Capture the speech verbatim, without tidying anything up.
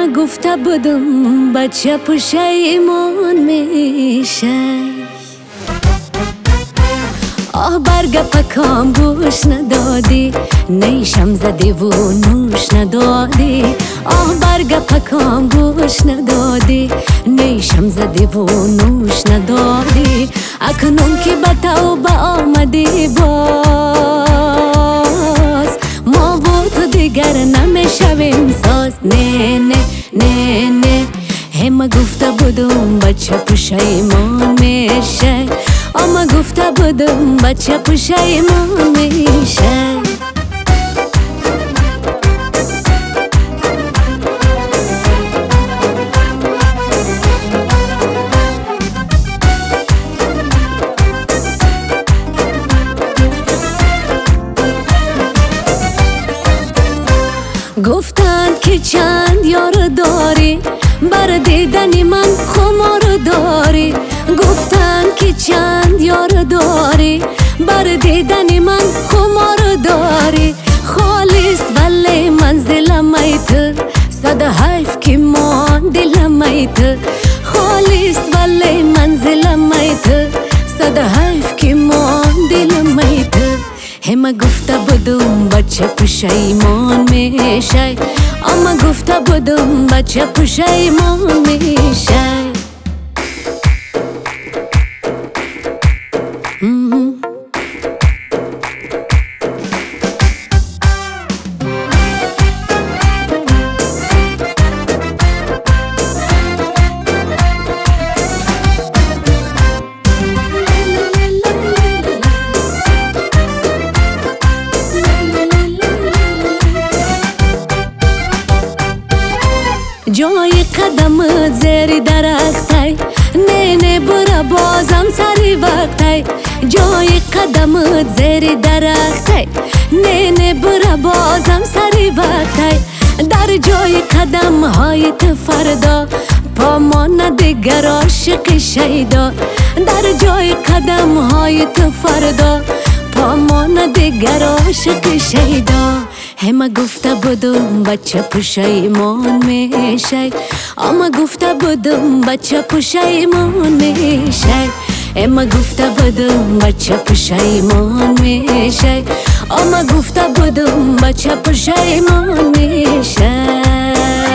گفته بودم بچه پشیمان میشه. آه برگ پکام گوش ندادی، نیشم زدی و نوش ندادی. آه برگ پکام گوش ندادی، نیشم زدی و نوش ندادی. اکنون که به توبه آمدی باز، ما و تو دیگر نمیشویم ساز. نه نه نه نه همه گفته بودم بچه پشیمان میشه. اما گفته بودم بچه پشیمان میشه. گفتند که چند یار داری، بر دیدن من خمار داری. گفتند که چند یار داری، بر دیدن من خمار داری. خالص ولی منزل میت، صد حیف که مان دل میت. خالص ولی منزل میت، صد حیف که مان دل میت. همه گفته بودم بچه پشیمان میشه. اما گفته بودم بچه پشیمان میشه. جای قدمت زیر درختی، نه نه برا بازم سری وقتی. جای قدمت زیر درختی، نه نه برا بازم سری وقتی. در جای قدم های تو فردا، پا مانه دیگر عاشق شیدا. در جای قدم های تو فردا، پا مانه دیگر عاشق شیدا. همه گفته بودم بچه پشیمان میشه. اما گفته بودم بچه پشیمان میشه. اما گفته بودم بچه پشیمان میشه. اما گفته بودم بچه پشیمان میشه.